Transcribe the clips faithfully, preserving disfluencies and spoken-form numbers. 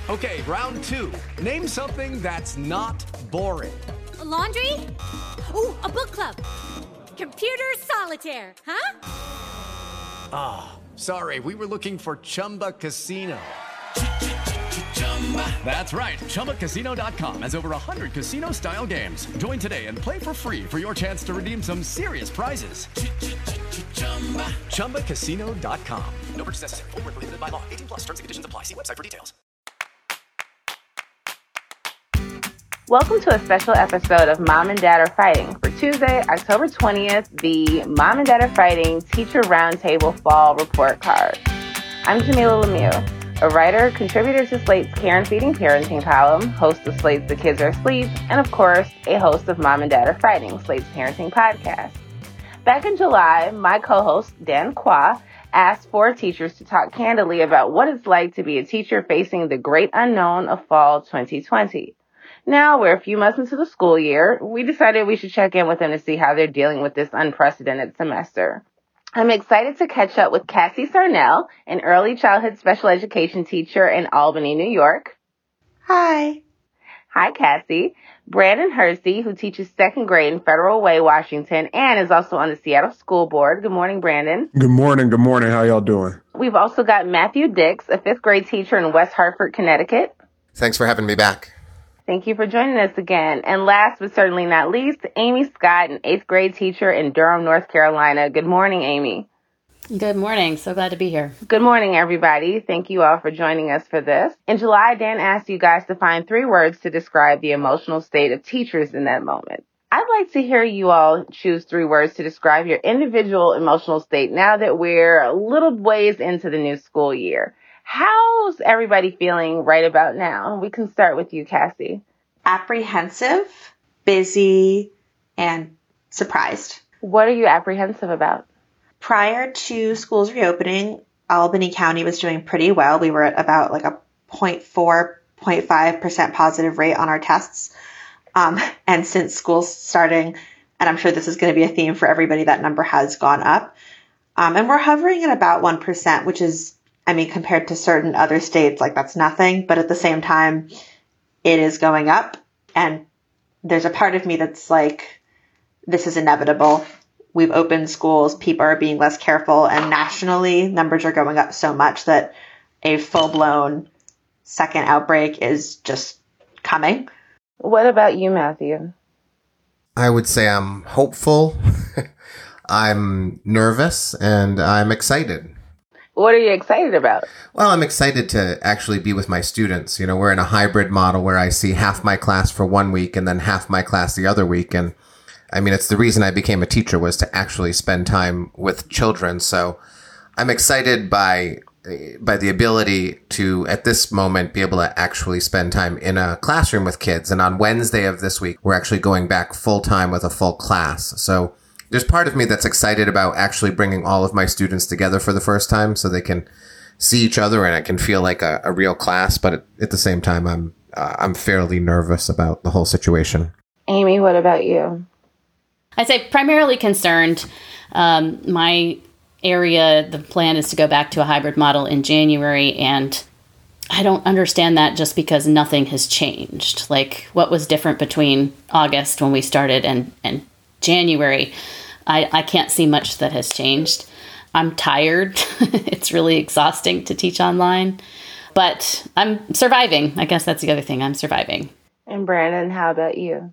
Okay, round two. Name something that's not boring. A laundry? Ooh, a book club. Computer solitaire, huh? Ah, oh, sorry, we were looking for Chumba Casino. That's right, Chumba Casino dot com has over one hundred casino-style games. Join today and play for free for your chance to redeem some serious prizes. Chumba Casino dot com. No purchase necessary. Void where prohibited by law. eighteen plus. Terms and conditions apply. See website for details. Welcome to a special episode of Mom and Dad Are Fighting. For Tuesday, October twentieth, the Mom and Dad Are Fighting Teacher Roundtable Fall Report Card. I'm Jamila Lemieux, a writer, contributor to Slate's Care and Feeding Parenting column, host of Slate's The Kids Are Asleep, and of course, a host of Mom and Dad Are Fighting, Slate's parenting podcast. Back in July, my co-host, Dan Kwa, asked four teachers to talk candidly about what it's like to be a teacher facing the great unknown of fall twenty twenty. Now we're a few months into the school year, we decided we should check in with them to see how they're dealing with this unprecedented semester. I'm excited to catch up with Cassie Sarnell, an early childhood special education teacher in Albany, New York. Hi. Hi, Cassie. Brandon Hersey, who teaches second grade in Federal Way, Washington, and is also on the Seattle School Board. Good morning, Brandon. Good morning. Good morning. How y'all doing? We've also got Matthew Dix, a fifth grade teacher in West Hartford, Connecticut. Thanks for having me back. Thank you for joining us again. And last but certainly not least, Amy Scott, an eighth grade teacher in Durham, North Carolina. Good morning, Amy. Good morning. So glad to be here. Good morning, everybody. Thank you all for joining us for this. In July, Dan asked you guys to find three words to describe the emotional state of teachers in that moment. I'd like to hear you all choose three words to describe your individual emotional state now that we're a little ways into the new school year. How's everybody feeling right about now? We can start with you, Cassie. Apprehensive, busy, and surprised. What are you apprehensive about? Prior to schools reopening, Albany County was doing pretty well. We were at about like a zero point four, zero point five percent positive rate on our tests. Um, and since school's starting, and I'm sure this is going to be a theme for everybody, that number has gone up. Um, and we're hovering at about one percent, which is, I mean, compared to certain other states, like that's nothing. But at the same time, it is going up. And there's a part of me that's like, this is inevitable. We've opened schools. People are being less careful. And nationally, numbers are going up so much that a full-blown second outbreak is just coming. What about you, Matthew? I would say I'm hopeful. I'm nervous and I'm excited. What are you excited about? Well, I'm excited to actually be with my students. You know, we're in a hybrid model where I see half my class for one week and then half my class the other week. And I mean, it's the reason I became a teacher was to actually spend time with children. So I'm excited by by the ability to, at this moment, be able to actually spend time in a classroom with kids. And on Wednesday of this week, we're actually going back full time with a full class. So there's part of me that's excited about actually bringing all of my students together for the first time so they can see each other and it can feel like a, a real class. But at, at the same time, I'm uh, I'm fairly nervous about the whole situation. Amy, what about you? I'd say primarily concerned. Um, my area, the plan is to go back to a hybrid model in January, and I don't understand that just because nothing has changed. Like, what was different between August when we started and, and January? I, I can't see much that has changed. I'm tired. It's really exhausting to teach online, but I'm surviving. I guess that's the other thing. I'm surviving. And Brandon, how about you?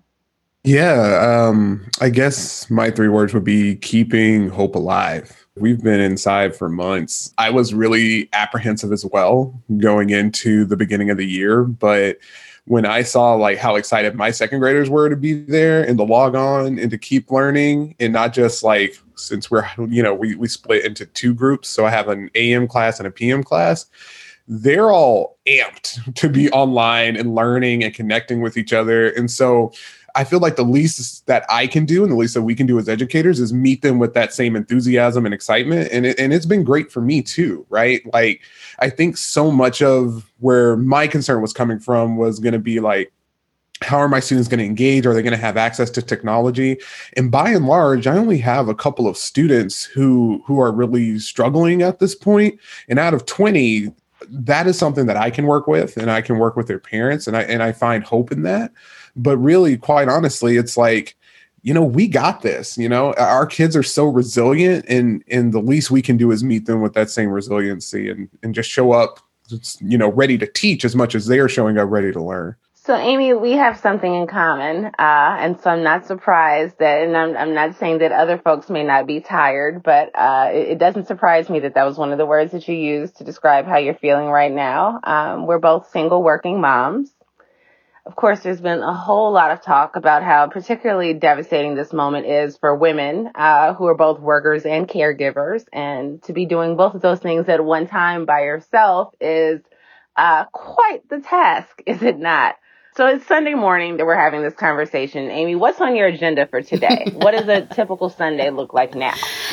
Yeah, um, I guess my three words would be keeping hope alive. We've been inside for months. I was really apprehensive as well going into the beginning of the year, but when I saw like how excited my second graders were to be there and to log on and to keep learning, and not just like, since we're, you know, we, we split into two groups. So I have an A M class and a P M class. They're all amped to be online and learning and connecting with each other. And so I feel like the least that I can do and the least that we can do as educators is meet them with that same enthusiasm and excitement. And it, and it's been great for me too, right? Like, I think so much of where my concern was coming from was going to be like, how are my students going to engage? Are they going to have access to technology? And by and large, I only have a couple of students who who are really struggling at this point. And out of twenty, that is something that I can work with, and I can work with their parents, and I and I find hope in that. But really, quite honestly, it's like, you know, we got this. You know, our kids are so resilient, and and the least we can do is meet them with that same resiliency, and and just show up, you know, ready to teach as much as they're showing up ready to learn. So, Amy, we have something in common, uh, and so I'm not surprised that, and I'm, I'm not saying that other folks may not be tired, but uh, it, it doesn't surprise me that that was one of the words that you used to describe how you're feeling right now. Um, we're both single working moms. Of course, there's been a whole lot of talk about how particularly devastating this moment is for women uh, who are both workers and caregivers, and to be doing both of those things at one time by yourself is uh, quite the task, is it not? So it's Sunday morning that we're having this conversation. Amy, what's on your agenda for today? What does a typical Sunday look like now?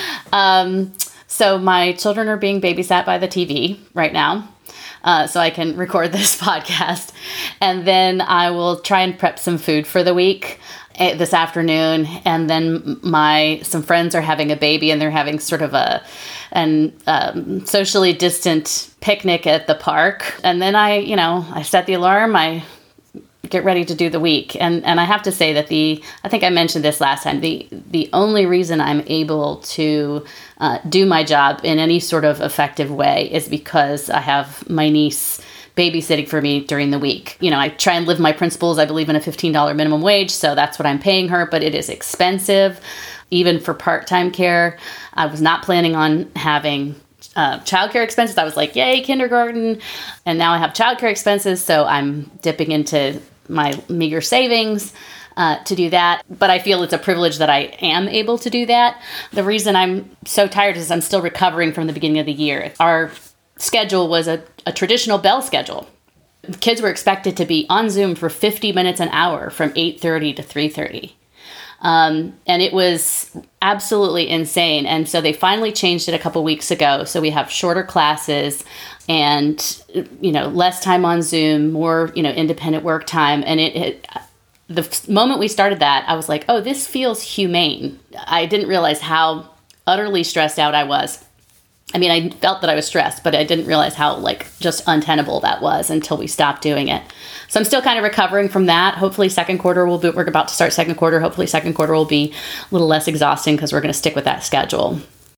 Um, so my children are being babysat by the T V right now. Uh, so I can record this podcast. And then I will try and prep some food for the week uh, this afternoon. And then my some friends are having a baby, and they're having sort of a an um, socially distant picnic at the park. And then I, you know, I set the alarm. I get ready to do the week. And and I have to say that the, I think I mentioned this last time, the the only reason I'm able to uh, do my job in any sort of effective way is because I have my niece babysitting for me during the week. You know, I try and live my principles. I believe in a fifteen dollars minimum wage, so that's what I'm paying her, but it is expensive, even for part-time care. I was not planning on having Uh, childcare expenses. I was like, yay, kindergarten. And now I have childcare expenses. So I'm dipping into my meager savings uh, to do that. But I feel it's a privilege that I am able to do that. The reason I'm so tired is I'm still recovering from the beginning of the year. Our schedule was a, a traditional bell schedule. Kids were expected to be on Zoom for fifty minutes an hour from eight thirty to three thirty. Um, and it was absolutely insane. And so they finally changed it a couple weeks ago. So we have shorter classes and, you know, less time on Zoom, more, you know, independent work time. And it, it the moment we started that, I was like, oh, this feels humane. I didn't realize how utterly stressed out I was. I mean, I felt that I was stressed, but I didn't realize how, like, just untenable that was until we stopped doing it. So I'm still kind of recovering from that. Hopefully second quarter will be, we're about to start second quarter. Hopefully second quarter will be a little less exhausting because we're going to stick with that schedule.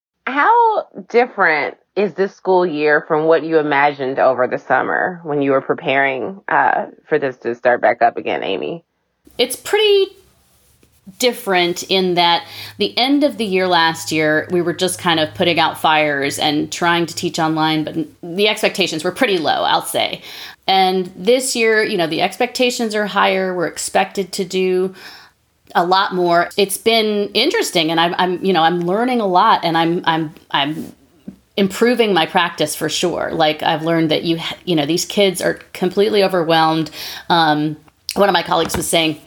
How different is this school year from what you imagined over the summer when you were preparing uh, for this to start back up again, Amy? It's pretty different in that the end of the year last year, we were just kind of putting out fires and trying to teach online, but the expectations were pretty low, I'll say. And this year, you know, the expectations are higher. We're expected to do a lot more. It's been interesting, and I'm, I'm you know, I'm learning a lot, and I'm, I'm, I'm improving my practice for sure. Like, I've learned that you, you know, these kids are completely overwhelmed. Um, one of my colleagues was saying,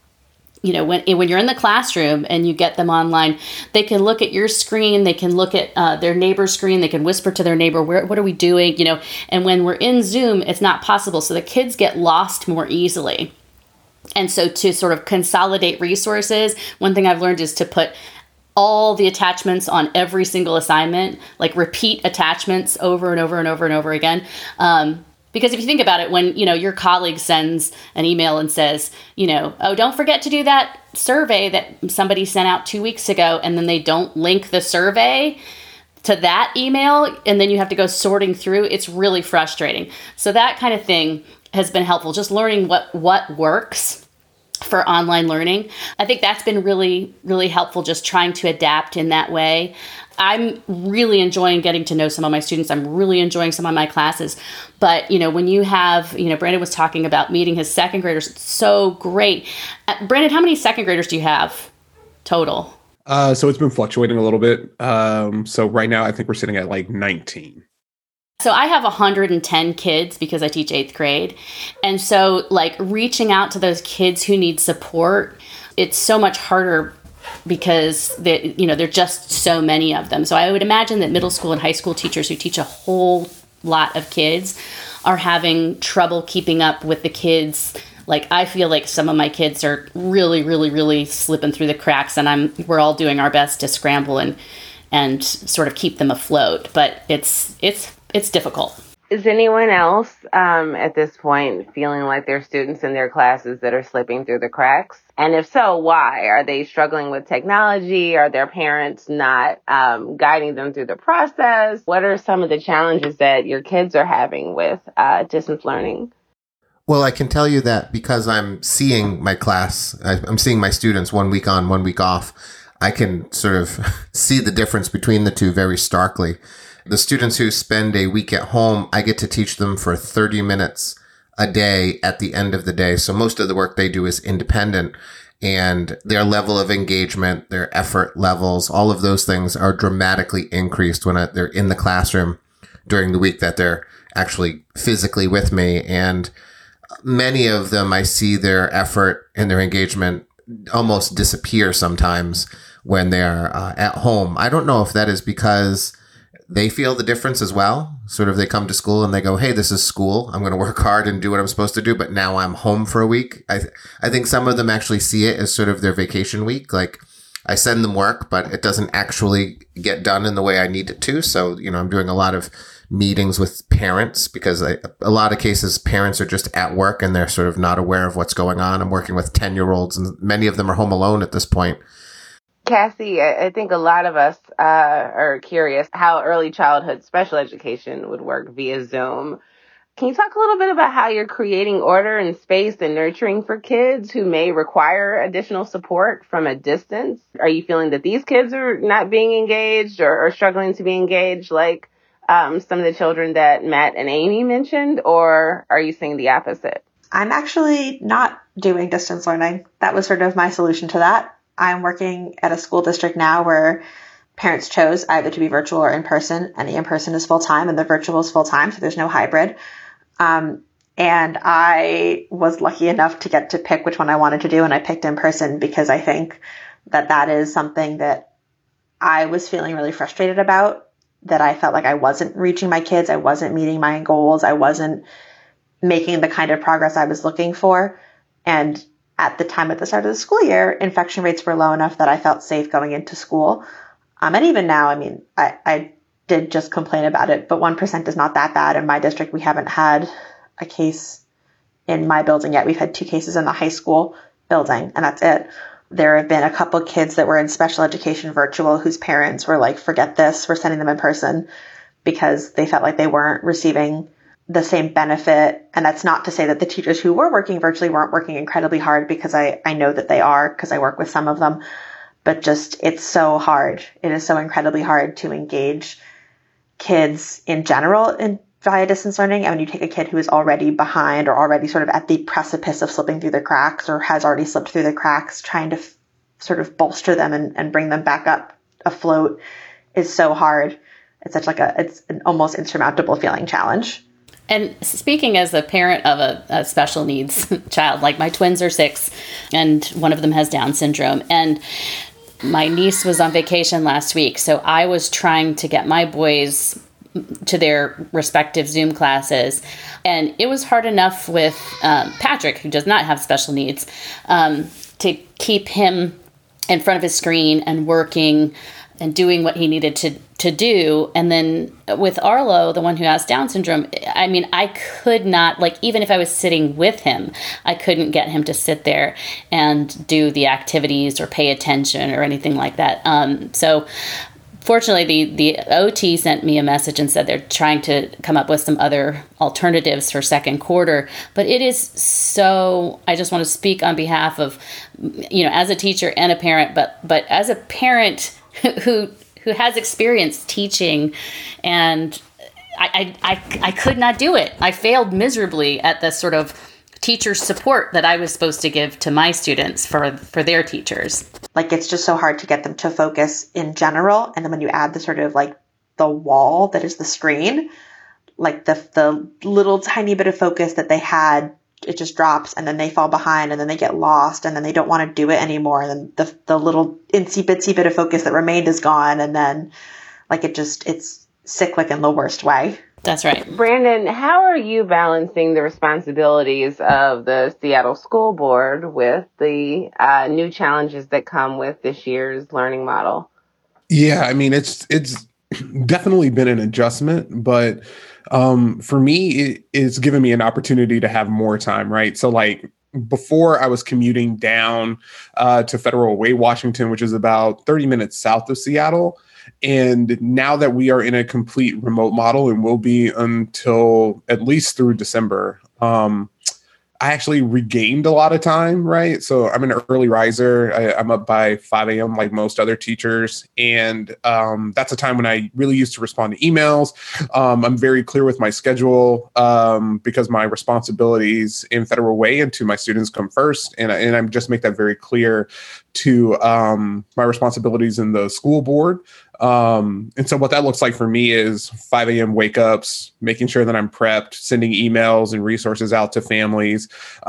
you know, when when you're in the classroom and you get them online, they can look at your screen, they can look at uh, their neighbor's screen, they can whisper to their neighbor, Where, what are we doing? You know, and when we're in Zoom, it's not possible. So the kids get lost more easily. And so to sort of consolidate resources, one thing I've learned is to put all the attachments on every single assignment, like repeat attachments over and over and over and over again. Um, Because if you think about it, when, you know, your colleague sends an email and says, you know, oh, don't forget to do that survey that somebody sent out two weeks ago, and then they don't link the survey to that email, and then you have to go sorting through, it's really frustrating. So that kind of thing has been helpful, just learning what, what works for online learning. I think that's been really, really helpful, just trying to adapt in that way. I'm really enjoying getting to know some of my students. I'm really enjoying some of my classes. But, you know, when you have, you know, Brandon was talking about meeting his second graders. It's so great. Uh, Brandon, how many second graders do you have total? Uh, so it's been fluctuating a little bit. Um, so right now I think we're sitting at like nineteen. So I have one hundred ten kids because I teach eighth grade. And so, like, reaching out to those kids who need support, it's so much harder because they, you know, there are just so many of them. So I would imagine that middle school and high school teachers who teach a whole lot of kids are having trouble keeping up with the kids. Like, I feel like some of my kids are really, really, really slipping through the cracks, and I'm we're all doing our best to scramble and and sort of keep them afloat. But it's it's it's difficult. Is anyone else um, at this point feeling like there are students in their classes that are slipping through the cracks? And if so, why? Are they struggling with technology? Are their parents not um, guiding them through the process? What are some of the challenges that your kids are having with uh, distance learning? Well, I can tell you that because I'm seeing my class, I'm seeing my students one week on, one week off, I can sort of see the difference between the two very starkly. The students who spend a week at home, I get to teach them for thirty minutes a day at the end of the day. So most of the work they do is independent, and their level of engagement, their effort levels, all of those things are dramatically increased when they're in the classroom during the week that they're actually physically with me. And many of them, I see their effort and their engagement almost disappear sometimes when they're uh, at home. I don't know if that is because they feel the difference as well. Sort of they come to school and they go, hey, this is school. I'm going to work hard and do what I'm supposed to do. But now I'm home for a week. I, th- I think some of them actually see it as sort of their vacation week. Like I send them work, but it doesn't actually get done in the way I need it to. So, you know, I'm doing a lot of meetings with parents because I, a lot of cases parents are just at work and they're sort of not aware of what's going on. I'm working with ten year olds and many of them are home alone at this point. Cassie, I think a lot of us uh, are curious how early childhood special education would work via Zoom. Can you talk a little bit about how you're creating order and space and nurturing for kids who may require additional support from a distance? Are you feeling that these kids are not being engaged or, or struggling to be engaged like um, some of the children that Matt and Amy mentioned, or are you seeing the opposite? I'm actually not doing distance learning. That was sort of my solution to that. I'm working at a school district now where parents chose either to be virtual or in person, and the in-person is full-time and the virtual is full-time, so there's no hybrid. Um, and I was lucky enough to get to pick which one I wanted to do, and I picked in person because I think that that is something that I was feeling really frustrated about, that I felt like I wasn't reaching my kids, I wasn't meeting my goals, I wasn't making the kind of progress I was looking for. And at the time at the start of the school year, infection rates were low enough that I felt safe going into school. Um, and even now, I mean, I, I did just complain about it, but one percent is not that bad. In my district, we haven't had a case in my building yet. We've had two cases in the high school building, and that's it. There have been a couple kids that were in special education virtual whose parents were like, forget this, we're sending them in person, because they felt like they weren't receiving the same benefit. And that's not to say that the teachers who were working virtually weren't working incredibly hard, because I, I know that they are, because I work with some of them. But just, it's so hard. It is so incredibly hard to engage kids in general in via distance learning. And when you take a kid who is already behind or already sort of at the precipice of slipping through the cracks or has already slipped through the cracks, trying to f- sort of bolster them and, and bring them back up afloat is so hard. It's such like a, it's an almost insurmountable feeling challenge. And speaking as a parent of a, a special needs child, like my twins are six and one of them has Down syndrome, and my niece was on vacation last week. So I was trying to get my boys to their respective Zoom classes. And it was hard enough with um, Patrick, who does not have special needs, um, to keep him in front of his screen and working and doing what he needed to, to do. And then with Arlo, the one who has Down syndrome, I mean, I could not, like, even if I was sitting with him, I couldn't get him to sit there and do the activities or pay attention or anything like that. Um, so fortunately, the, the O T sent me a message and said they're trying to come up with some other alternatives for second quarter. But it is so, I just want to speak on behalf of, you know, as a teacher and a parent, but but as a parent who who has experience teaching, and I, I, I, I could not do it. I failed miserably at the sort of teacher support that I was supposed to give to my students for, for their teachers. Like, it's just so hard to get them to focus in general. And then when you add the sort of like the wall that is the screen, like the the little tiny bit of focus that they had, it just drops, and then they fall behind, and then they get lost, and then they don't want to do it anymore. And then the the little itsy bitsy bit of focus that remained is gone. And then like it just, it's cyclic in the worst way. That's right. Brandon, how are you balancing the responsibilities of the Seattle School Board with the uh, new challenges that come with this year's learning model? Yeah, I mean, it's it's definitely been an adjustment, but Um, for me, it, it's given me an opportunity to have more time, right? So like before I was commuting down uh, to Federal Way, Washington, which is about thirty minutes south of Seattle. And now that we are in a complete remote model and will be until at least through December, um, I actually regained a lot of time, right? So I'm an early riser. I, I'm up by five a.m. like most other teachers. And um, that's a time when I really used to respond to emails. Um, I'm very clear with my schedule um, because my responsibilities in Federal Way and to my students come first. And, and I just make that very clear to um, my responsibilities in the school board. Um, and so what that looks like for me is five a.m. wake ups, making sure that I'm prepped, sending emails and resources out to families.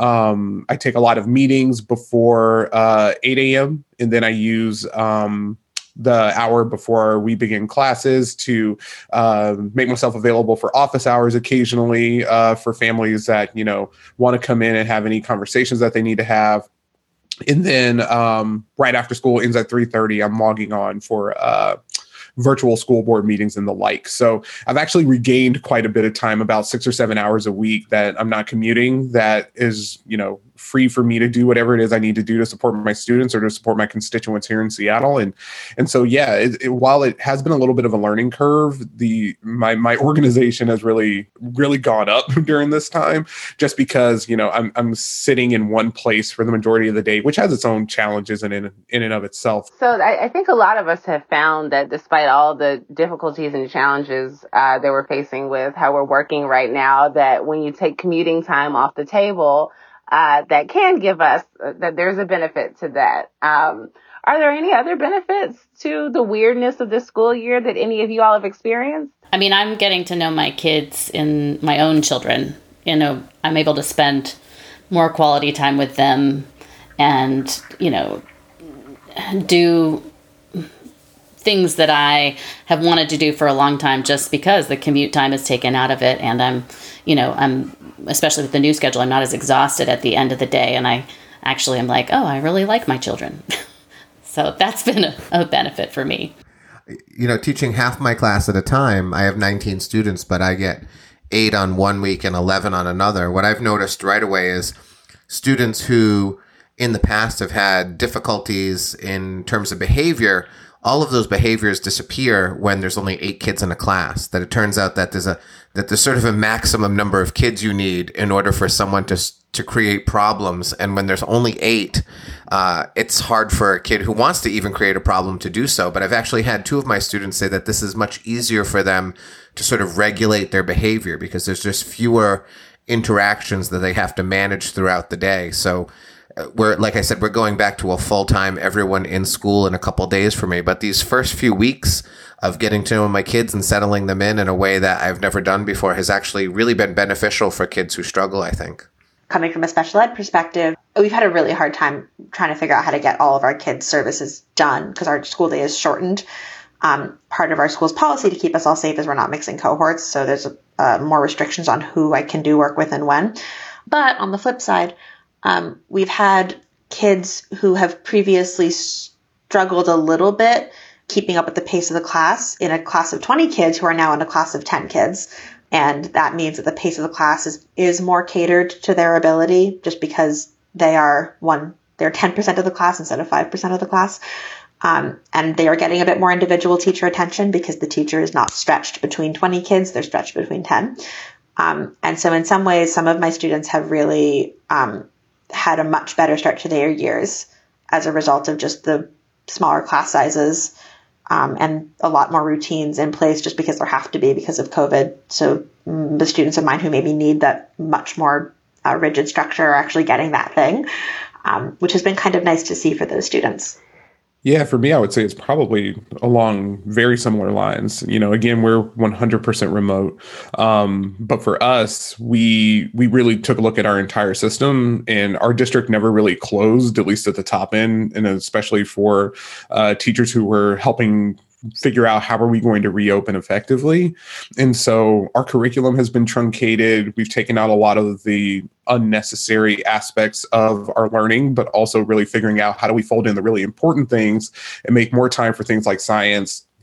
Um, I take a lot of meetings before uh, eight a.m. and then I use um, the hour before we begin classes to uh, make myself available for office hours occasionally uh, for families that, you know, want to come in and have any conversations that they need to have. And then um, right after school ends at three thirty, I'm logging on for uh, virtual school board meetings and the like. So I've actually regained quite a bit of time, about six or seven hours a week that I'm not commuting, that is, you know, free for me to do whatever it is I need to do to support my students or to support my constituents here in Seattle. And and so, yeah, it, it, while it has been a little bit of a learning curve, the my my organization has really, really gone up during this time, just because, you know, I'm I'm sitting in one place for the majority of the day, which has its own challenges in in, in and of itself. So I, I think a lot of us have found that despite all the difficulties and challenges uh, that we're facing with how we're working right now, that when you take commuting time off the table, Uh, that can give us, uh, that there's a benefit to that. Um, are there any other benefits to the weirdness of this school year that any of you all have experienced? I mean, I'm getting to know my kids and my own children. You know, I'm able to spend more quality time with them and, you know, do things that I have wanted to do for a long time just because the commute time is taken out of it. And I'm, you know, I'm, especially with the new schedule, I'm not as exhausted at the end of the day. And I actually am like, oh, I really like my children. So that's been a, a benefit for me. You know, teaching half my class at a time, I have nineteen students, but I get eight on one week and eleven on another. What I've noticed right away is students who in the past have had difficulties in terms of behavior, all of those behaviors disappear when there's only eight kids in a class. That it turns out that there's a that there's sort of a maximum number of kids you need in order for someone to to create problems. And when there's only eight, uh, it's hard for a kid who wants to even create a problem to do so. But I've actually had two of my students say that this is much easier for them to sort of regulate their behavior because there's just fewer interactions that they have to manage throughout the day. So we're, like I said, we're going back to a full-time everyone in school in a couple days for me. But these first few weeks of getting to know my kids and settling them in in a way that I've never done before has actually really been beneficial for kids who struggle, I think. Coming from a special ed perspective, we've had a really hard time trying to figure out how to get all of our kids' services done because our school day is shortened. Um, part of our school's policy to keep us all safe is we're not mixing cohorts. So there's uh, more restrictions on who I can do work with and when. But on the flip side, Um, we've had kids who have previously struggled a little bit keeping up with the pace of the class in a class of twenty kids who are now in a class of ten kids. And that means that the pace of the class is, is more catered to their ability just because they are one, they're ten percent of the class instead of five percent of the class. Um, and they are getting a bit more individual teacher attention because the teacher is not stretched between twenty kids, they're stretched between ten. Um, and so in some ways, some of my students have really, um, had a much better start to their years as a result of just the smaller class sizes um, and a lot more routines in place just because there have to be because of COVID. So mm, the students of mine who maybe need that much more uh, rigid structure are actually getting that thing, um, which has been kind of nice to see for those students. Yeah, for me, I would say it's probably along very similar lines. You know, again, we're one hundred percent remote. Um, but for us, we we really took a look at our entire system, and our district never really closed, at least at the top end, and especially for uh, teachers who were helping figure out how are we going to reopen effectively. And so our curriculum has been truncated. We've taken out a lot of the unnecessary aspects of our learning, but also really figuring out how do we fold in the really important things and make more time for things like science,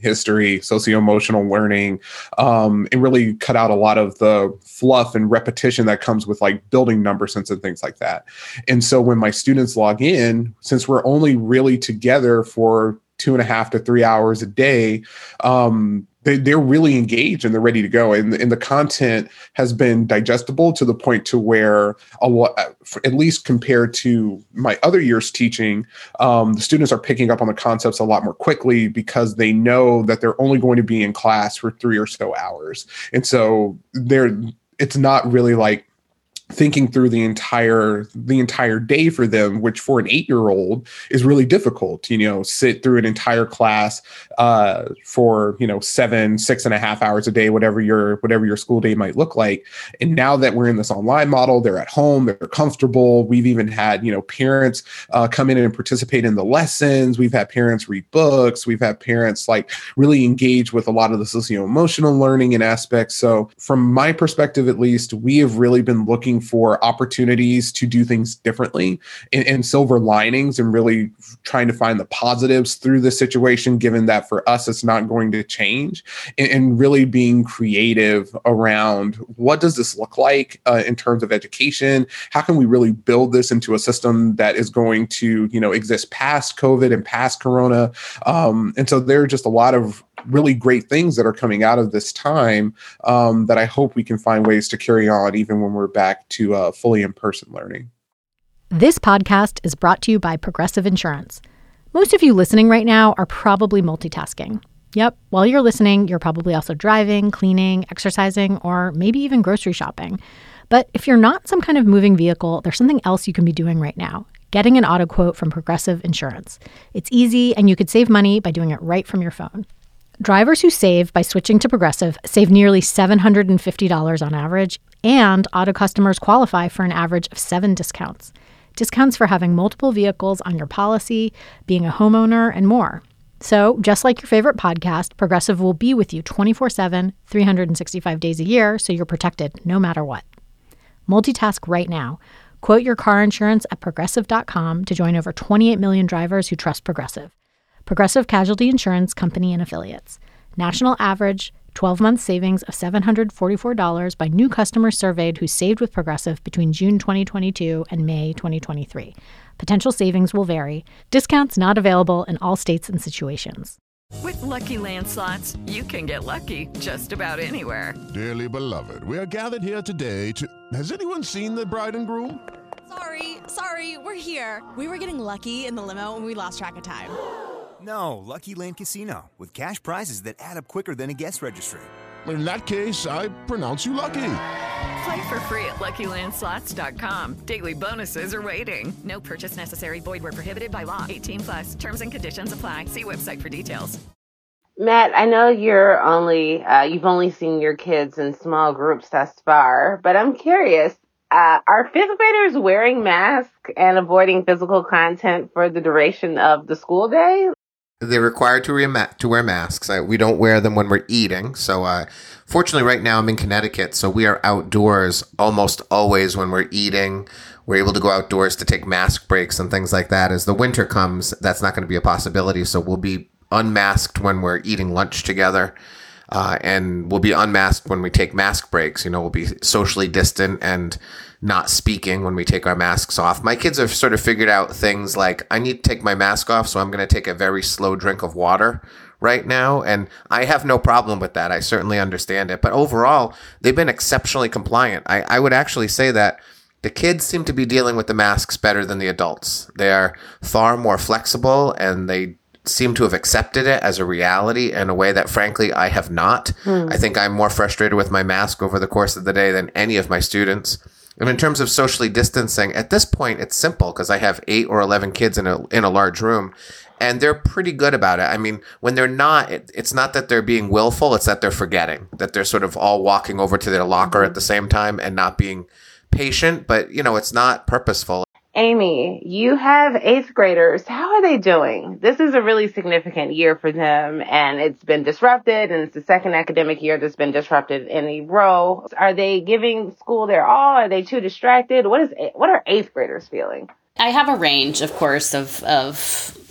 history, socio-emotional learning, um, and really cut out a lot of the fluff and repetition that comes with like building number sense and things like that. And so when my students log in, since we're only really together for two and a half to three hours a day, um, they, they're really engaged and they're ready to go. And, and the content has been digestible to the point to where, a lot, at least compared to my other years teaching, um, the students are picking up on the concepts a lot more quickly because they know that they're only going to be in class for three or so hours. And so they're, it's not really like thinking through the entire the entire day for them, which for an eight-year-old is really difficult. You know, sit through an entire class uh, for you know seven, six and a half hours a day, whatever your whatever your school day might look like. And now that we're in this online model, they're at home, they're comfortable. We've even had you know parents uh, come in and participate in the lessons. We've had parents read books. We've had parents like really engage with a lot of the socio-emotional learning and aspects. So from my perspective, at least, we have really been looking for opportunities to do things differently and, and silver linings and really trying to find the positives through this situation, given that for us, it's not going to change, and, and really being creative around what does this look like uh, in terms of education? How can we really build this into a system that is going to, you know, exist past COVID and past Corona? Um, and so there are just a lot of really great things that are coming out of this time um, that I hope we can find ways to carry on even when we're back to uh, fully in-person learning. This podcast is brought to you by Progressive Insurance. Most of you listening right now are probably multitasking. Yep, while you're listening, you're probably also driving, cleaning, exercising, or maybe even grocery shopping. But if you're not some kind of moving vehicle, there's something else you can be doing right now. Getting an auto quote from Progressive Insurance. It's easy, and you could save money by doing it right from your phone. Drivers who save by switching to Progressive save nearly seven hundred fifty dollars on average, and auto customers qualify for an average of seven discounts. Discounts for having multiple vehicles on your policy, being a homeowner, and more. So, just like your favorite podcast, Progressive will be with you twenty-four seven, three hundred sixty-five days a year, so you're protected no matter what. Multitask right now. Quote your car insurance at Progressive dot com to join over twenty-eight million drivers who trust Progressive. Progressive Casualty Insurance Company and Affiliates. National average twelve-month savings of seven hundred forty-four dollars by new customers surveyed who saved with Progressive between June twenty twenty-two and May twenty twenty-three. Potential savings will vary. Discounts not available in all states and situations. With Lucky Land Slots, you can get lucky just about anywhere. Dearly beloved, we are gathered here today to... Has anyone seen the bride and groom? Sorry, sorry, we're here. We were getting lucky in the limo and we lost track of time. No, Lucky Land Casino, with cash prizes that add up quicker than a guest registry. In that case, I pronounce you lucky. Play for free at Lucky Land Slots dot com. Daily bonuses are waiting. No purchase necessary. Void where prohibited by law. eighteen plus. Terms and conditions apply. See website for details. Matt, I know you're only uh, you've only seen your kids in small groups thus far, but I'm curious. Uh, are fifth graders wearing masks and avoiding physical content for the duration of the school day? They're required to, re- to wear masks. I, we don't wear them when we're eating. So uh, fortunately, right now I'm in Connecticut, so we are outdoors almost always when we're eating. We're able to go outdoors to take mask breaks and things like that. As the winter comes, that's not going to be a possibility. So we'll be unmasked when we're eating lunch together. Uh, and we'll be unmasked when we take mask breaks. You know, we'll be socially distant and not speaking when we take our masks off. My kids have sort of figured out things like, I need to take my mask off, so I'm going to take a very slow drink of water right now. And I have no problem with that. I certainly understand it. But overall, they've been exceptionally compliant. I, I would actually say that the kids seem to be dealing with the masks better than the adults. They are far more flexible, and they seem to have accepted it as a reality in a way that, frankly, I have not. Hmm. I think I'm more frustrated with my mask over the course of the day than any of my students. And in terms of socially distancing, at this point, it's simple because I have eight or eleven kids in a in a large room, and they're pretty good about it. I mean, when they're not, it, it's not that they're being willful, it's that they're forgetting, that they're sort of all walking over to their locker mm-hmm. at the same time and not being patient, but, you know, it's not purposeful. Amy, you have eighth graders. How are they doing? This is a really significant year for them, and it's been disrupted, and it's the second academic year that's been disrupted in a row. Are they giving school their all? Are they too distracted? What is what are eighth graders feeling? I have a range, of course, of, of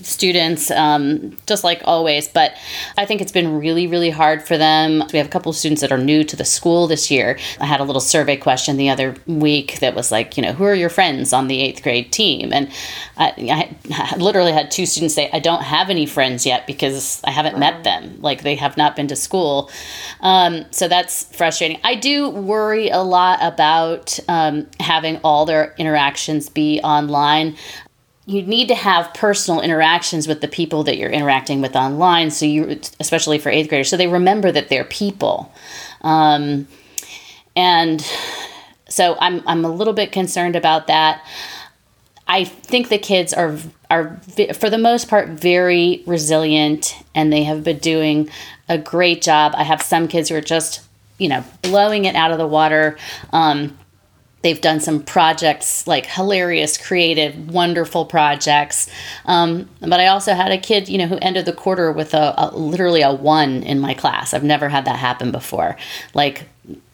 students, um, just like always. But I think it's been really, really hard for them. We have a couple of students that are new to the school this year. I had a little survey question the other week that was like, you know, who are your friends on the eighth grade team? And I, I literally had two students say, I don't have any friends yet because I haven't met them. Like, they have not been to school. Um, so that's frustrating. I do worry a lot about um, having all their interactions be online. You need to have personal interactions with the people that you're interacting with online. So you, especially for eighth graders, so they remember that they're people. Um, and so I'm, I'm a little bit concerned about that. I think the kids are, are for the most part, very resilient, and they have been doing a great job. I have some kids who are just, you know, blowing it out of the water. Um, They've done some projects, like hilarious, creative, wonderful projects. Um, but I also had a kid, you know, who ended the quarter with a, a literally a one in my class. I've never had that happen before. Like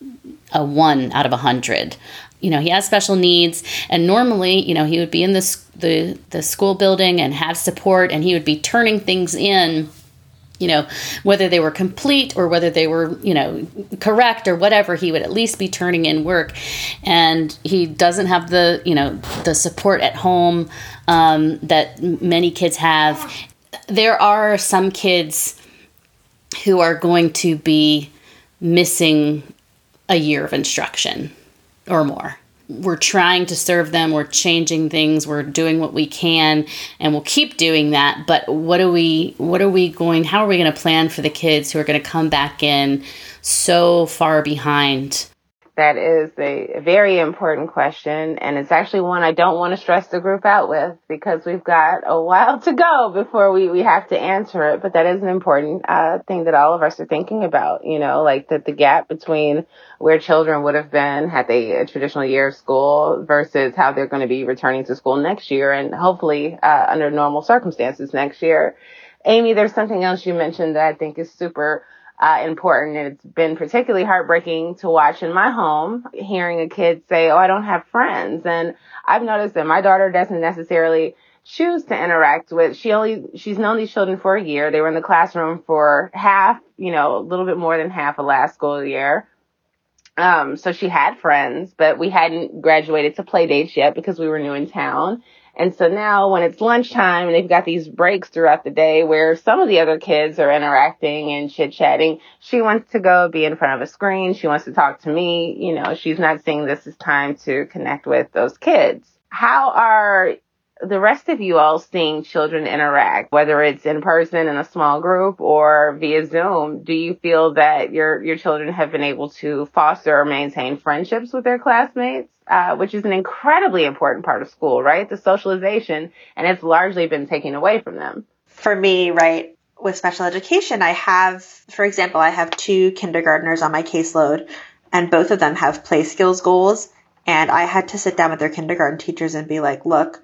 a one out of a hundred. You know, he has special needs, and normally, you know, he would be in the the the school building and have support, and he would be turning things in. You know, whether they were complete or whether they were, you know, correct or whatever, he would at least be turning in work. And he doesn't have the, you know, the support at home um, that many kids have. There are some kids who are going to be missing a year of instruction or more. We're trying to serve them. We're changing things. We're doing what we can, and we'll keep doing that. But what are we, what are we going, how are we going to plan for the kids who are going to come back in so far behind? That is a very important question, and it's actually one I don't want to stress the group out with because we've got a while to go before we, we have to answer it. But that is an important uh, thing that all of us are thinking about, you know, like that the gap between where children would have been had they a traditional year of school versus how they're going to be returning to school next year and hopefully uh, under normal circumstances next year. Amy, there's something else you mentioned that I think is super Uh, important, and it's been particularly heartbreaking to watch in my home, hearing a kid say, oh, I don't have friends. And I've noticed that my daughter doesn't necessarily choose to interact with, she only, she's known these children for a year. They were in the classroom for half, you know, a little bit more than half of last school year. Um, so she had friends, but we hadn't graduated to play dates yet because we were new in town. And so now when it's lunchtime and they've got these breaks throughout the day where some of the other kids are interacting and chit-chatting, she wants to go be in front of a screen. She wants to talk to me. You know, she's not seeing this as time to connect with those kids. How are the rest of you all seeing children interact, whether it's in person in a small group or via Zoom? Do you feel that your, your children have been able to foster or maintain friendships with their classmates? Uh, which is an incredibly important part of school, right? The socialization, and it's largely been taken away from them. For me, right, with special education, I have, for example, I have two kindergartners on my caseload, and both of them have play skills goals. And I had to sit down with their kindergarten teachers and be like, look,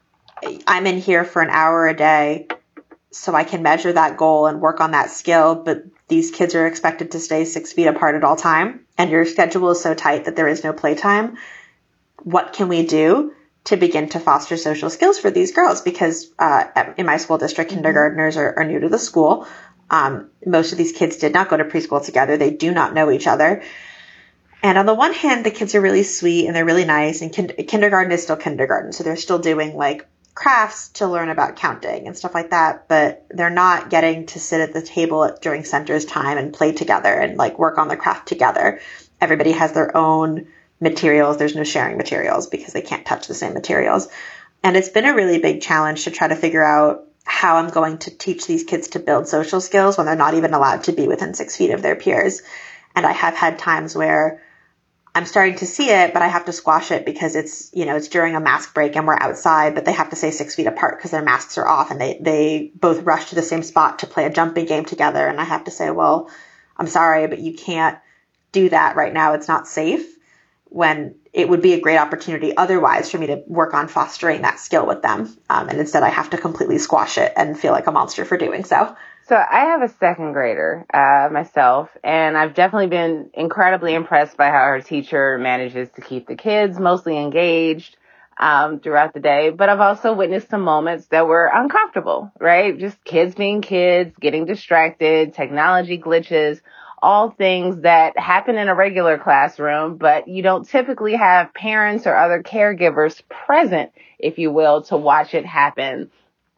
I'm in here for an hour a day, so I can measure that goal and work on that skill, but these kids are expected to stay six feet apart at all time, and your schedule is so tight that there is no playtime. What can we do to begin to foster social skills for these girls? Because uh, in my school district, mm-hmm. kindergartners are, are new to the school. Um, most of these kids did not go to preschool together. They do not know each other. And on the one hand, the kids are really sweet and they're really nice. And kin- kindergarten is still kindergarten. So they're still doing like crafts to learn about counting and stuff like that. But they're not getting to sit at the table at, during centers time and play together and like work on the craft together. Everybody has their own materials. There's no sharing materials because they can't touch the same materials. And it's been a really big challenge to try to figure out how I'm going to teach these kids to build social skills when they're not even allowed to be within six feet of their peers. And I have had times where I'm starting to see it, but I have to squash it because it's, you know, it's during a mask break and we're outside, but they have to stay six feet apart because their masks are off and they, they both rush to the same spot to play a jumping game together. And I have to say, well, I'm sorry, but you can't do that right now. It's not safe. When it would be a great opportunity otherwise for me to work on fostering that skill with them. Um, and instead I have to completely squash it and feel like a monster for doing so. So I have a second grader uh, myself, and I've definitely been incredibly impressed by how her teacher manages to keep the kids mostly engaged. um, throughout the day. But I've also witnessed some moments that were uncomfortable, right? Just kids being kids, getting distracted, technology glitches, all things that happen in a regular classroom, but you don't typically have parents or other caregivers present, if you will, to watch it happen.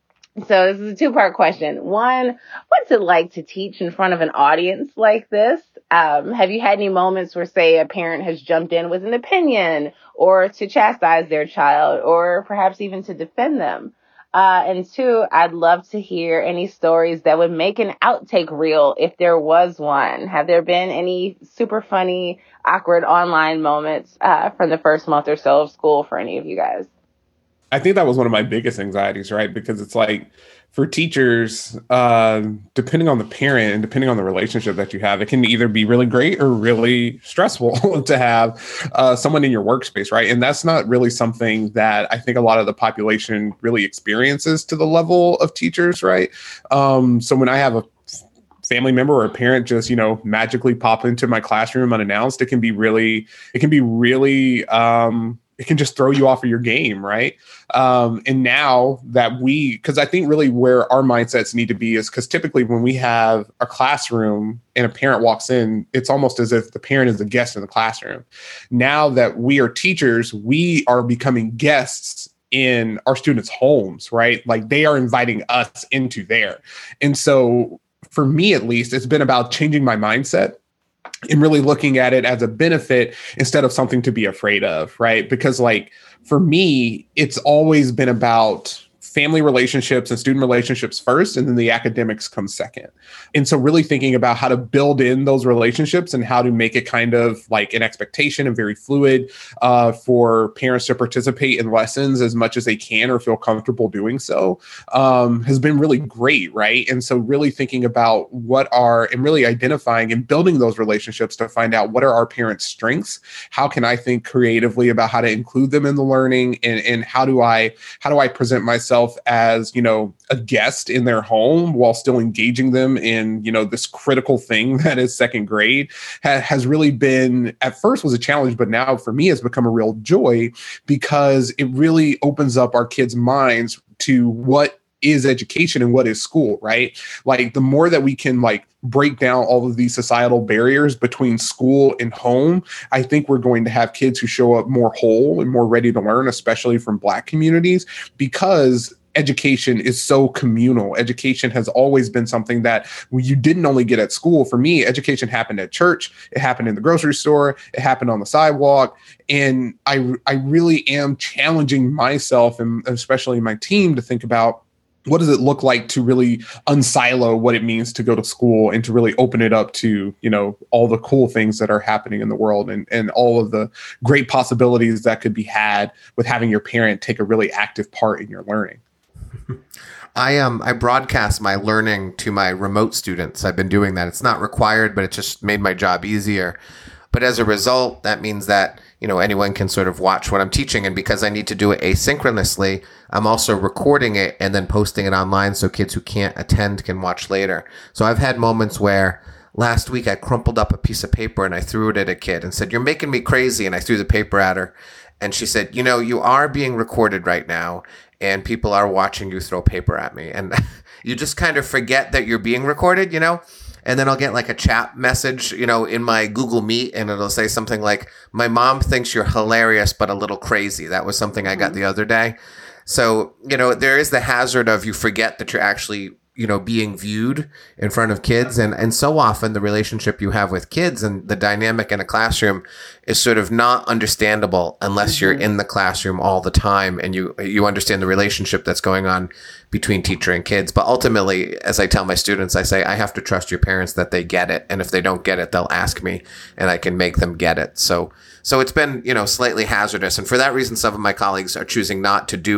So this is a two-part question. One, what's it like to teach in front of an audience like this? Um, have you had any moments where, say, a parent has jumped in with an opinion or to chastise their child or perhaps even to defend them? Uh, and two, I'd love to hear any stories that would make an outtake reel if there was one. Have there been any super funny, awkward online moments uh, from the first month or so of school for any of you guys? I think that was one of my biggest anxieties, right? Because it's like for teachers, uh, depending on the parent and depending on the relationship that you have, it can either be really great or really stressful to have uh, someone in your workspace, right? And that's not really something that I think a lot of the population really experiences to the level of teachers, right? Um, so when I have a family member or a parent just, you know, magically pop into my classroom unannounced, it can be really, it can be really, um, it can just throw you off of your game, right? Um, and now that we, because I think really where our mindsets need to be is because typically when we have a classroom and a parent walks in, it's almost as if the parent is a guest in the classroom. Now that we are teachers, we are becoming guests in our students' homes, right? Like they are inviting us into there. And so for me, at least, it's been about changing my mindset and really looking at it as a benefit instead of something to be afraid of, right? Because like for me, it's always been about family relationships and student relationships first, and then the academics come second. And so really thinking about how to build in those relationships and how to make it kind of like an expectation and very fluid uh, for parents to participate in lessons as much as they can or feel comfortable doing so um, has been really great, right? And so really thinking about what are, and really identifying and building those relationships to find out what are our parents' strengths, how can I think creatively about how to include them in the learning, and, and how do I, how do I present myself as, you know, a guest in their home while still engaging them in, you know, this critical thing that is second grade ha- has really been, at first was a challenge, but now for me has become a real joy because it really opens up our kids' minds to what is education and what is school, right? Like the more that we can like break down all of these societal barriers between school and home, I think we're going to have kids who show up more whole and more ready to learn, especially from Black communities, because education is so communal. Education has always been something that you didn't only get at school. For me, education happened at church. It happened in the grocery store. It happened on the sidewalk. And I, I really am challenging myself and especially my team to think about, what does it look like to really unsilo what it means to go to school and to really open it up to, you know, all the cool things that are happening in the world and, and all of the great possibilities that could be had with having your parent take a really active part in your learning. I um I broadcast my learning to my remote students. I've been doing that. It's not required, but it just made my job easier. But as a result, that means that, you know, anyone can sort of watch what I'm teaching. And because I need to do it asynchronously, I'm also recording it and then posting it online so kids who can't attend can watch later. So I've had moments where last week I crumpled up a piece of paper and I threw it at a kid and said, "You're making me crazy." And I threw the paper at her. And she said, "You know, you are being recorded right now and people are watching you throw paper at me." And you just kind of forget that you're being recorded, you know? And then I'll get like a chat message, you know, in my Google Meet, and it'll say something like, "My mom thinks you're hilarious, but a little crazy." That was something I got the other day. So, you know, there is the hazard of you forget that you're actually, you know, being viewed in front of kids. And, and so often the relationship you have with kids and the dynamic in a classroom is sort of not understandable unless mm-hmm. you're in the classroom all the time and you, you understand the relationship that's going on between teacher and kids. But ultimately, as I tell my students, I say, I have to trust your parents that they get it. And if they don't get it, they'll ask me and I can make them get it. So, so it's been, you know, slightly hazardous. And for that reason, some of my colleagues are choosing not to do it.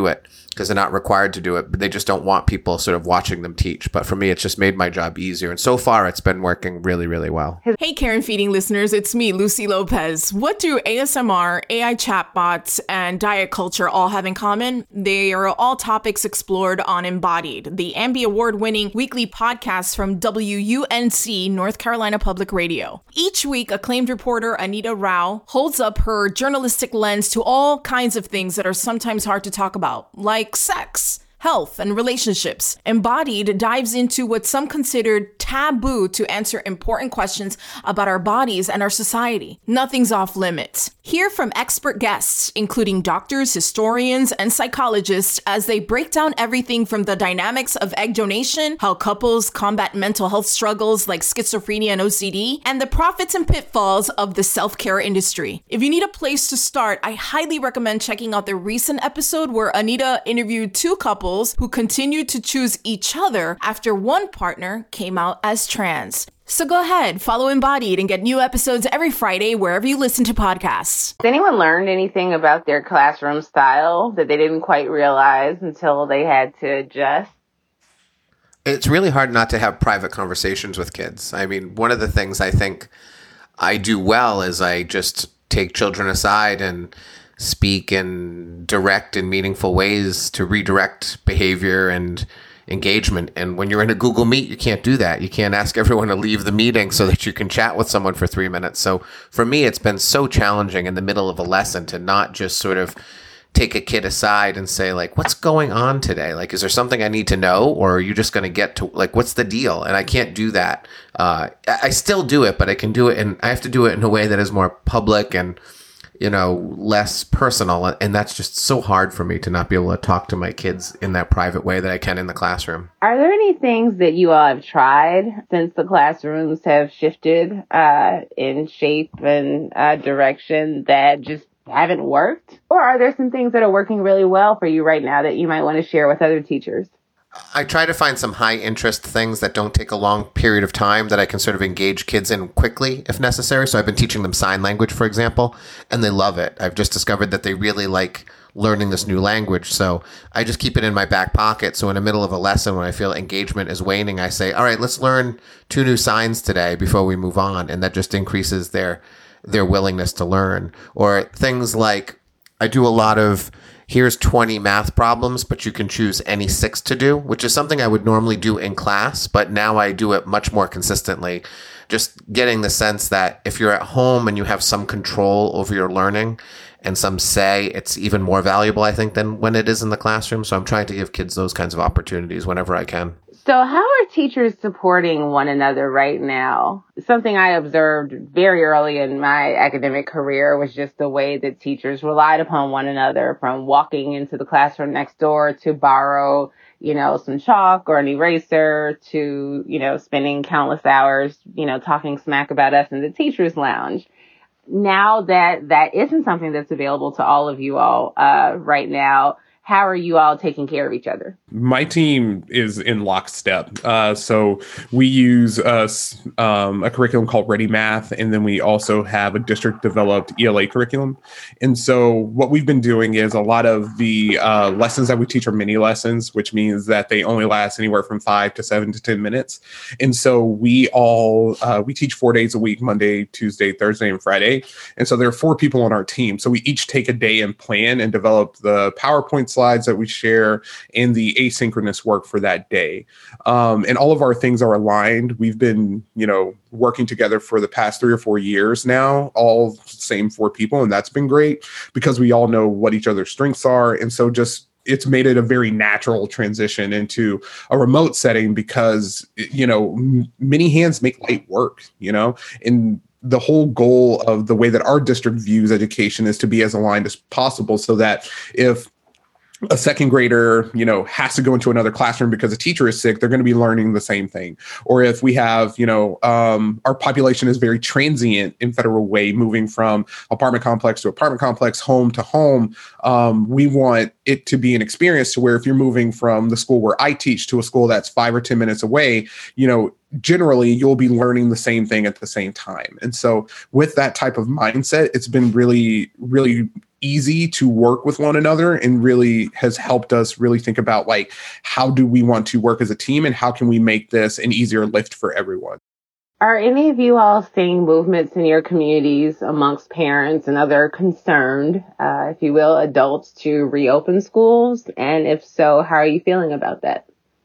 because they're not required to do it, but they just don't want people sort of watching them teach. But for me, it's just made my job easier. And so far, it's been working really, really well. Hey, Karen Feeding listeners, it's me, Lucy Lopez. What do A S M R, A I chatbots, and diet culture all have in common? They are all topics explored on Embodied, the Ambie Award-winning weekly podcast from W U N C, North Carolina Public Radio. Each week, acclaimed reporter Anita Rao holds up her journalistic lens to all kinds of things that are sometimes hard to talk about, like like sex, health, and relationships. Embodied dives into what some considered taboo to answer important questions about our bodies and our society. Nothing's off limits. Hear from expert guests, including doctors, historians, and psychologists, as they break down everything from the dynamics of egg donation, how couples combat mental health struggles like schizophrenia and O C D, and the profits and pitfalls of the self-care industry. If you need a place to start, I highly recommend checking out the recent episode where Anita interviewed two couples who continued to choose each other after one partner came out as trans. So go ahead, follow Embodied and get new episodes every Friday wherever you listen to podcasts. Has anyone learned anything about their classroom style that they didn't quite realize until they had to adjust? It's really hard not to have private conversations with kids. I mean, one of the things I think I do well is I just take children aside and speak in direct and meaningful ways to redirect behavior and engagement. And when you're in a Google Meet, you can't do that. You can't ask everyone to leave the meeting so that you can chat with someone for three minutes. So for me, it's been so challenging in the middle of a lesson to not just sort of take a kid aside and say, like, what's going on today? Like, is there something I need to know? Or are you just going to get to, like, what's the deal? And I can't do that. Uh, I still do it, but I can do it, and I have to do it in a way that is more public and, you know, less personal. And that's just so hard for me to not be able to talk to my kids in that private way that I can in the classroom. Are there any things that you all have tried since the classrooms have shifted uh, in shape and uh, direction that just haven't worked? Or are there some things that are working really well for you right now that you might want to share with other teachers? I try to find some high interest things that don't take a long period of time that I can sort of engage kids in quickly if necessary. So I've been teaching them sign language, for example, and they love it. I've just discovered that they really like learning this new language. So I just keep it in my back pocket. So in the middle of a lesson, when I feel engagement is waning, I say, all right, let's learn two new signs today before we move on. And that just increases their their willingness to learn. Or things like I do a lot of, here's twenty math problems, but you can choose any six to do, which is something I would normally do in class, but now I do it much more consistently. Just getting the sense that if you're at home and you have some control over your learning and some say, it's even more valuable, I think, than when it is in the classroom. So I'm trying to give kids those kinds of opportunities whenever I can. So how are teachers supporting one another right now? Something I observed very early in my academic career was just the way that teachers relied upon one another, from walking into the classroom next door to borrow, you know, some chalk or an eraser, to, you know, spending countless hours, you know, talking smack about us in the teacher's lounge. Now that that isn't something that's available to all of you all uh, right now, how are you all taking care of each other? My team is in lockstep. Uh, so we use uh, um, a curriculum called Ready Math, and then we also have a district-developed E L A curriculum. And so what we've been doing is a lot of the uh, lessons that we teach are mini lessons, which means that they only last anywhere from five to seven to ten minutes. And so we all, uh, we teach four days a week, Monday, Tuesday, Thursday, and Friday. And so there are four people on our team. So we each take a day and plan and develop the PowerPoint slides that we share and the asynchronous work for that day. Um, and all of our things are aligned. We've been, you know, working together for the past three or four years now, all same four people. And that's been great because we all know what each other's strengths are. And so just it's made it a very natural transition into a remote setting because, you know, m- many hands make light work, you know, and the whole goal of the way that our district views education is to be as aligned as possible so that if a second grader, you know, has to go into another classroom because a teacher is sick, they're going to be learning the same thing. Or if we have, you know, um, our population is very transient in Federal Way, moving from apartment complex to apartment complex, home to home, um, we want it to be an experience to where if you're moving from the school where I teach to a school that's five or ten minutes away, you know, generally you'll be learning the same thing at the same time. And so with that type of mindset, it's been really, really easy to work with one another and really has helped us really think about like, how do we want to work as a team and how can we make this an easier lift for everyone? Are any of you all seeing movements in your communities amongst parents and other concerned, uh, if you will, adults to reopen schools? And if so, how are you feeling about that?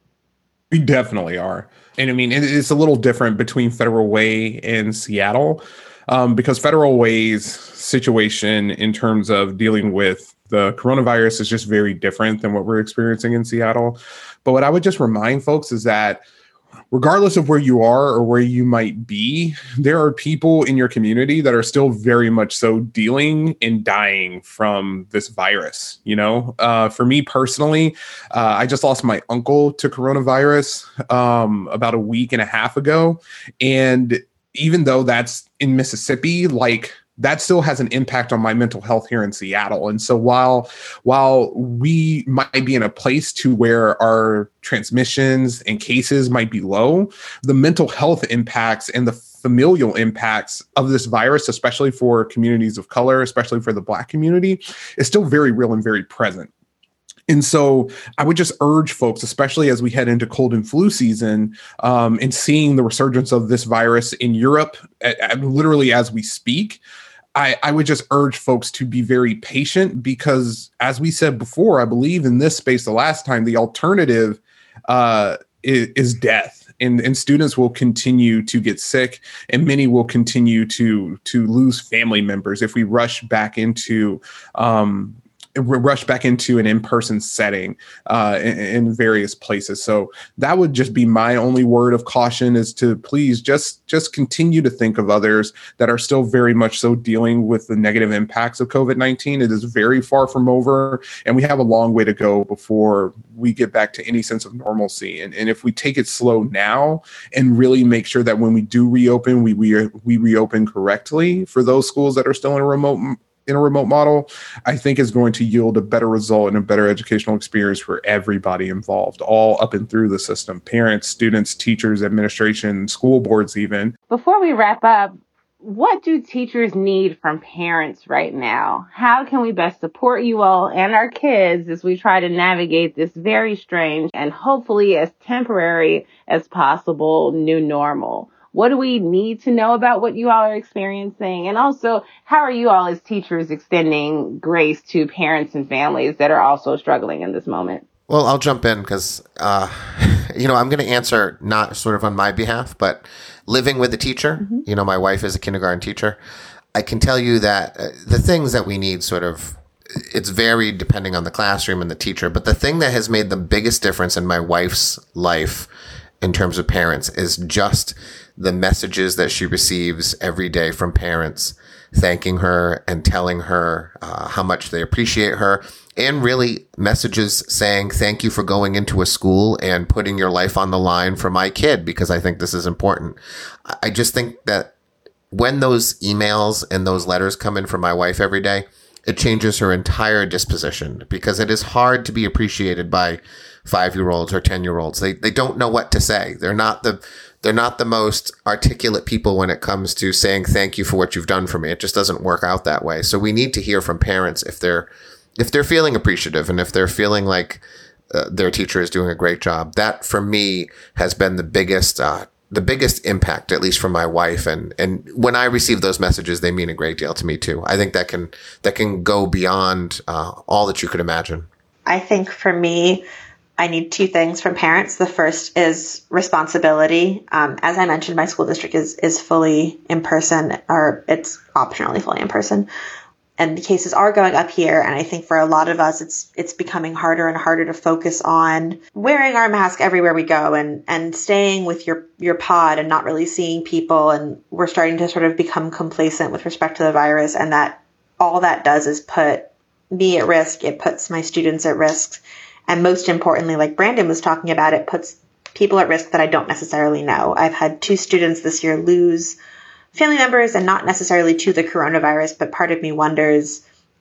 We definitely are. And I mean, it's a little different between Federal Way and Seattle. Um, because Federal Way's situation in terms of dealing with the coronavirus is just very different than what we're experiencing in Seattle. But what I would just remind folks is that regardless of where you are or where you might be, there are people in your community that are still very much so dealing and dying from this virus. You know, uh, for me personally, uh, I just lost my uncle to coronavirus um, about a week and a half ago. And even though that's in Mississippi, like that still has an impact on my mental health here in Seattle. And so while while we might be in a place to where our transmissions and cases might be low, the mental health impacts and the familial impacts of this virus, especially for communities of color, especially for the Black community, is still very real and very present. And so I would just urge folks, especially as we head into cold and flu season, um, and seeing the resurgence of this virus in Europe, at, at literally as we speak, I, I would just urge folks to be very patient because, as we said before, I believe in this space the last time, the alternative uh, is, is death. And, and students will continue to get sick, and many will continue to to lose family members if we rush back into um, rush back into an in-person setting uh, in, in various places. So that would just be my only word of caution, is to please just just continue to think of others that are still very much so dealing with the negative impacts of COVID nineteen. It is very far from over, and we have a long way to go before we get back to any sense of normalcy. And, and if we take it slow now and really make sure that when we do reopen, we, we, we reopen correctly for those schools that are still in a remote in a remote model, I think is going to yield a better result and a better educational experience for everybody involved, all up and through the system: parents, students, teachers, administration, school boards even. Before we wrap up, what do teachers need from parents right now? How can we best support you all and our kids as we try to navigate this very strange and hopefully as temporary as possible new normal? What do we need to know about what you all are experiencing? And also, how are you all as teachers extending grace to parents and families that are also struggling in this moment? Well, I'll jump in because, uh, you know, I'm going to answer not sort of on my behalf, but living with a teacher, mm-hmm. you know, my wife is a kindergarten teacher. I can tell you that uh, the things that we need sort of, it's varied depending on the classroom and the teacher. But the thing that has made the biggest difference in my wife's life in terms of parents is just the messages that she receives every day from parents thanking her and telling her uh, how much they appreciate her, and really messages saying thank you for going into a school and putting your life on the line for my kid, because I think this is important. I just think that when those emails and those letters come in from my wife every day, it changes her entire disposition, because it is hard to be appreciated by five-year-olds or ten-year-olds. They they don't know what to say. They're not the they're not the most articulate people when it comes to saying thank you for what you've done for me. It just doesn't work out that way. So we need to hear from parents if they're if they're feeling appreciative and if they're feeling like uh, their teacher is doing a great job. That for me has been the biggest uh, the biggest impact, at least from my wife. And and when I receive those messages, they mean a great deal to me too. I think that can that can go beyond uh, all that you could imagine. I think for me, I need two things from parents. The first is responsibility. Um, as I mentioned, my school district is is fully in person, or it's optionally fully in person. And the cases are going up here. And I think for a lot of us, it's it's becoming harder and harder to focus on wearing our mask everywhere we go and, and staying with your, your pod and not really seeing people. And we're starting to sort of become complacent with respect to the virus. And that all that does is put me at risk. It puts my students at risk. And most importantly, like Brandon was talking about, it puts people at risk that I don't necessarily know. I've had two students this year lose family members, and not necessarily to the coronavirus, but part of me wonders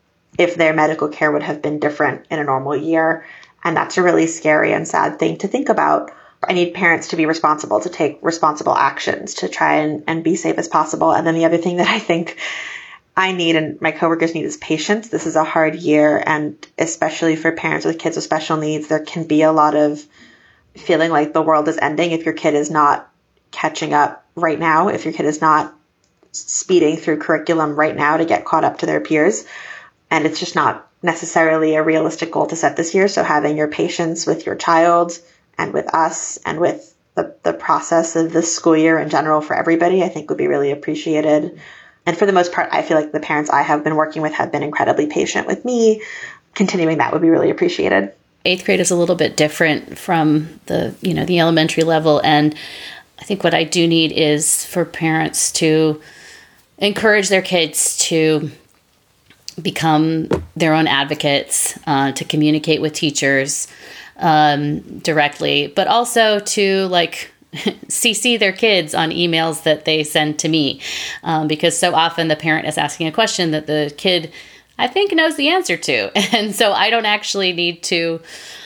if their medical care would have been different in a normal year. And that's a really scary and sad thing to think about. I need parents to be responsible, to take responsible actions to try and, and be safe as possible. And then the other thing that I think I need and my coworkers need is patience. This is a hard year, and especially for parents with kids with special needs, there can be a lot of feeling like the world is ending if your kid is not catching up right now, if your kid is not speeding through curriculum right now to get caught up to their peers. And it's just not necessarily a realistic goal to set this year. So having your patience with your child and with us and with the, the process of this school year in general for everybody, I think would be really appreciated. And for the most part, I feel like the parents I have been working with have been incredibly patient with me. Continuing that would be really appreciated. Eighth grade is a little bit different from the, you know, the elementary level. And I think what I do need is for parents to encourage their kids to become their own advocates, uh, to communicate with teachers um, directly, but also to like C C their kids on emails that they send to me. Um, because so often the parent is asking a question that the kid, I think, knows the answer to. And so I don't actually need to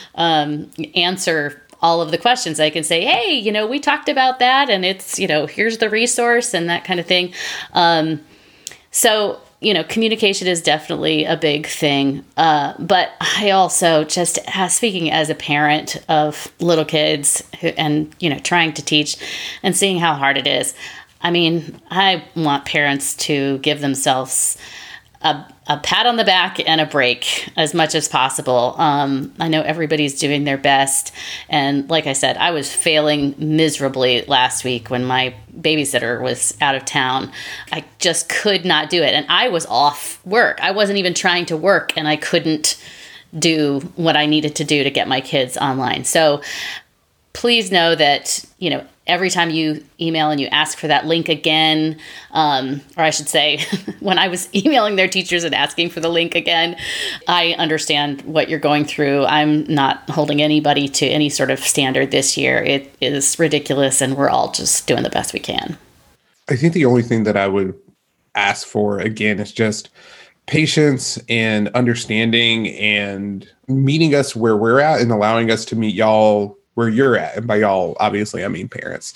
um, answer all of the questions. I can say, hey, you know, we talked about that and it's, you know, here's the resource and that kind of thing. Um, so, you know, communication is definitely a big thing. Uh, but I also just, as speaking as a parent of little kids who, and, you know, trying to teach and seeing how hard it is. I mean, I want parents to give themselves a, a pat on the back and a break as much as possible. Um, I know everybody's doing their best. And like I said, I was failing miserably last week when my babysitter was out of town. I just could not do it. And I was off work. I wasn't even trying to work and I couldn't do what I needed to do to get my kids online. So please know that, you know, every time you email and you ask for that link again, um, or I should say, when I was emailing their teachers and asking for the link again, I understand what you're going through. I'm not holding anybody to any sort of standard this year. It is ridiculous, and we're all just doing the best we can. I think the only thing that I would ask for, again, is just patience and understanding and meeting us where we're at and allowing us to meet y'all where you're at. And by y'all, obviously, I mean parents.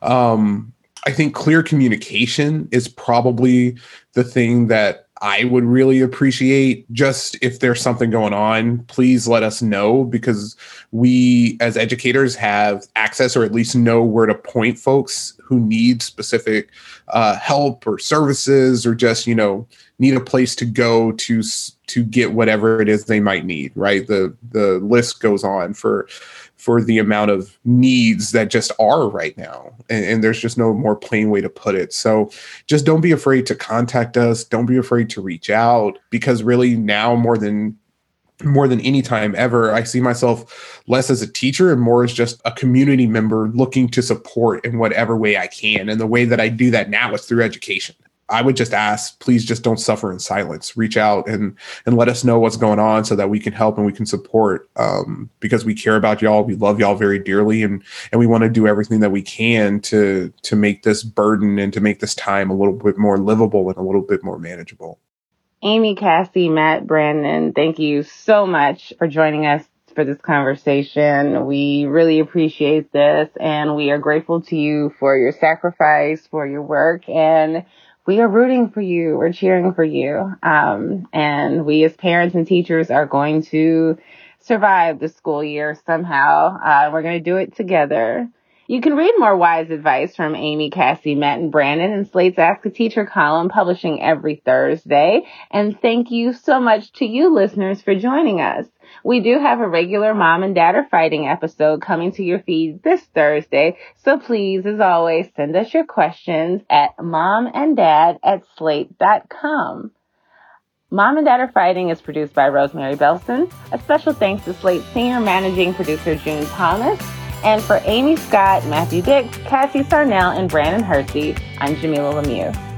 Um, I think clear communication is probably the thing that I would really appreciate. Just if there's something going on, please let us know, because we as educators have access, or at least know where to point folks who need specific uh, help or services, or just, you know, need a place to go to to get whatever it is they might need, right? The the list goes on for for the amount of needs that just are right now. And, and there's just no more plain way to put it. So just don't be afraid to contact us. Don't be afraid to reach out, because really now more than more than any time ever, I see myself less as a teacher and more as just a community member looking to support in whatever way I can. And the way that I do that now is through education. I would just ask, please just don't suffer in silence. Reach out and and let us know what's going on so that we can help and we can support, um, because we care about y'all. We love y'all very dearly, and and we want to do everything that we can to to make this burden and to make this time a little bit more livable and a little bit more manageable. Amy, Cassie, Matt, Brandon, thank you so much for joining us for this conversation. We really appreciate this, and we are grateful to you for your sacrifice, for your work, and we are rooting for you. We're cheering for you. Um, and we as parents and teachers are going to survive the school year somehow. Uh, we're going to do it together. You can read more wise advice from Amy, Cassie, Matt, and Brandon in Slate's Ask a Teacher column, publishing every Thursday. And thank you so much to you listeners for joining us. We do have a regular Mom and Dad Are Fighting episode coming to your feed this Thursday. So please, as always, send us your questions at momanddad at slate dot com. Mom and Dad Are Fighting is produced by Rosemary Belson. A special thanks to Slate senior managing producer June Thomas. And for Amy Scott, Matthew Dix, Cassie Sarnell, and Brandon Hersey, I'm Jamila Lemieux.